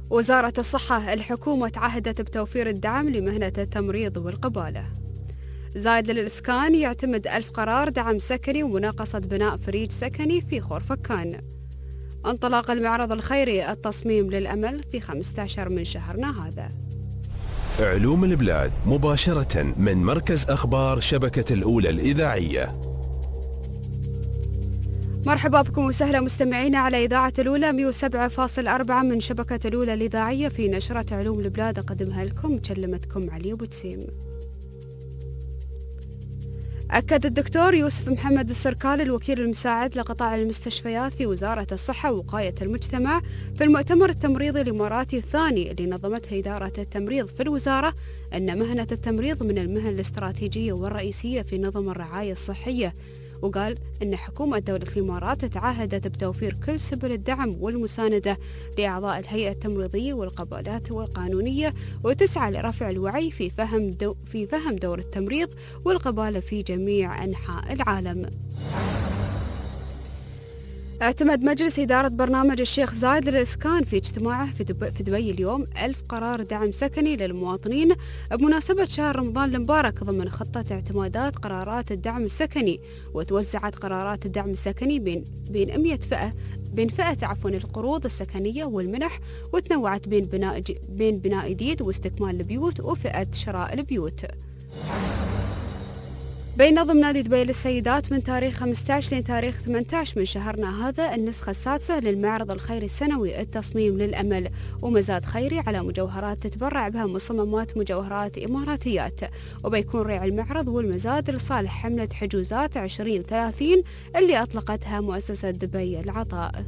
وزارة الصحة، الحكومة تعهدت بتوفير الدعم لمهنة التمريض والقبالة. زايد للإسكان يعتمد 1000 قرار دعم سكني ومناقصة بناء فريج سكني في خورفكان. انطلاق المعرض الخيري التصميم للأمل في 15 من شهرنا هذا. علوم البلاد مباشرة من مركز أخبار شبكة الأولى الإذاعية. مرحبا بكم وسهلا مستمعينا على إذاعة الأولى 107.4 من شبكة الأولى الإذاعية في نشرة علوم البلاد، أقدمها لكم كلمتكم علي بوتسيم. أكد الدكتور يوسف محمد السركال الوكيل المساعد لقطاع المستشفيات في وزارة الصحة ووقاية المجتمع في المؤتمر التمريضي الإماراتي الثاني اللي نظمته إدارة التمريض في الوزارة أن مهنة التمريض من المهن الاستراتيجية والرئيسية في نظم الرعاية الصحية، وقال أن حكومة دولة الإمارات تعهدت بتوفير كل سبل الدعم والمساندة لأعضاء الهيئة التمريضية والقبالات والقانونية، وتسعى لرفع الوعي في فهم دور التمريض والقبالة في جميع أنحاء العالم. اعتمد مجلس إدارة برنامج الشيخ زايد للإسكان في اجتماعه في دبي اليوم 1000 قرار دعم سكني للمواطنين بمناسبة شهر رمضان المبارك ضمن خطة اعتمادات قرارات الدعم السكني. وتوزعت قرارات الدعم السكني بين فئة القروض السكنية والمنح، وتنوعت بين بناء جديد واستكمال البيوت وفئة شراء البيوت. بينظم نادي دبي للسيدات من تاريخ 15 لتاريخ 18 من شهرنا هذا النسخة السادسة للمعرض الخيري السنوي التصميم للأمل، ومزاد خيري على مجوهرات تتبرع بها مصممات مجوهرات إماراتيات. وبيكون ريع المعرض والمزاد لصالح حملة حجوزات 2030 اللي أطلقتها مؤسسة دبي العطاء.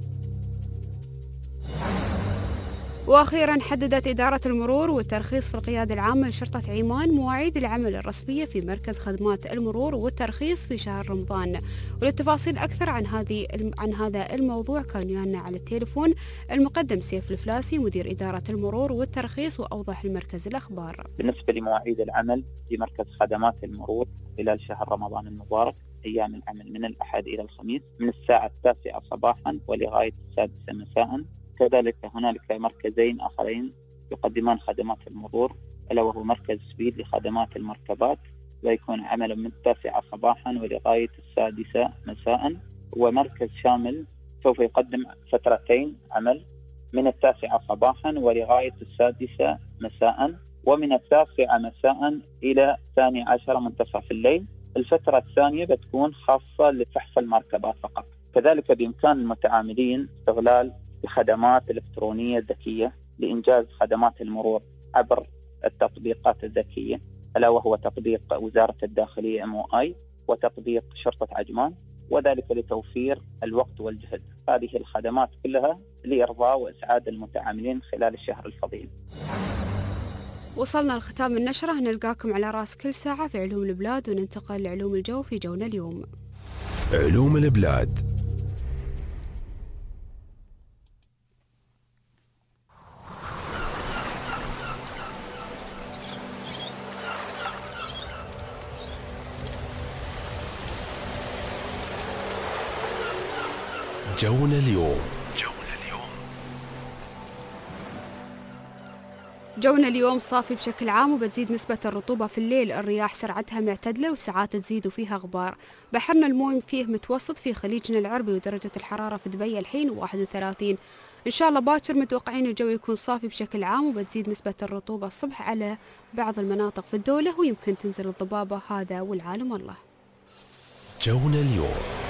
وأخيرا حددت إدارة المرور والترخيص في القيادة العامة لشرطة عمان مواعيد العمل الرسمية في مركز خدمات المرور والترخيص في شهر رمضان. وللتفاصيل أكثر عن هذا الموضوع كان ويانا على التليفون المقدم سيف الفلاسي مدير إدارة المرور والترخيص، وأوضح المركز الأخبار. بالنسبة لمواعيد العمل في مركز خدمات المرور خلال شهر رمضان المبارك، أيام العمل من الأحد إلى الخميس من الساعة 9 صباحا ولغاية 6 مساء. كذلك هنالك مركزين آخرين يقدمان خدمات المرور، ألا وهو مركز سبيد لخدمات المركبات، ويكون عمل من 9 صباحا ولغاية 6 مساء. ومركز شامل سوف يقدم فترتين عمل من 9 صباحا ولغاية 6 مساء، ومن 9 مساء إلى 12 منتصف الليل. الفترة الثانية بتكون خاصة لفحص المركبات فقط. كذلك بإمكان المتعاملين استغلال الخدمات الإلكترونية الذكية لإنجاز خدمات المرور عبر التطبيقات الذكية، ألا وهو تطبيق وزارة الداخلية MOI وتطبيق شرطة عجمان، وذلك لتوفير الوقت والجهد. هذه الخدمات كلها لإرضاء وإسعاد المتعاملين خلال الشهر الفضيل. وصلنا لختام النشرة، نلقاكم على رأس كل ساعة في علوم البلاد، وننتقل لعلوم الجو في جونا اليوم. علوم البلاد. جونا اليوم. جونا اليوم صافي بشكل عام، وبتزيد نسبة الرطوبة في الليل، الرياح سرعتها معتدلة وساعات تزيد وفيها غبار. بحرنا المويم فيه متوسط في خليجنا العربي، ودرجة الحرارة في دبي الحين 31. إن شاء الله باكر متوقعين الجو يكون صافي بشكل عام، وبتزيد نسبة الرطوبة الصبح على بعض المناطق في الدولة، ويمكن تنزل الضبابة. هذا والعالم الله. جونا اليوم.